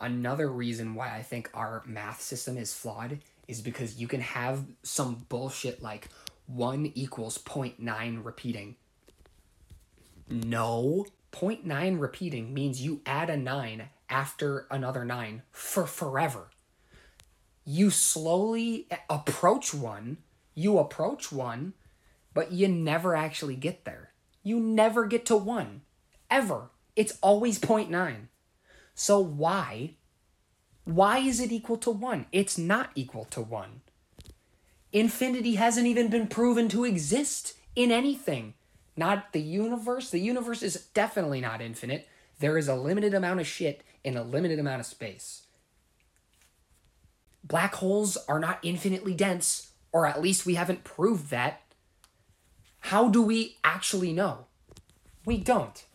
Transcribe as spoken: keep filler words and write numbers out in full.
Another reason why I think our math system is flawed is because you can have some bullshit like one equals zero point nine repeating. No. zero point nine repeating means you add a nine after another nine for forever. You slowly approach one, you approach one, but you never actually get there. You never get to one. Ever. It's always zero point nine. So why? Why is it equal to one? It's not equal to one. Infinity hasn't even been proven to exist in anything. Not the universe. The universe is definitely not infinite. There is a limited amount of shit in a limited amount of space. Black holes are not infinitely dense, or at least we haven't proved that. How do we actually know? We don't.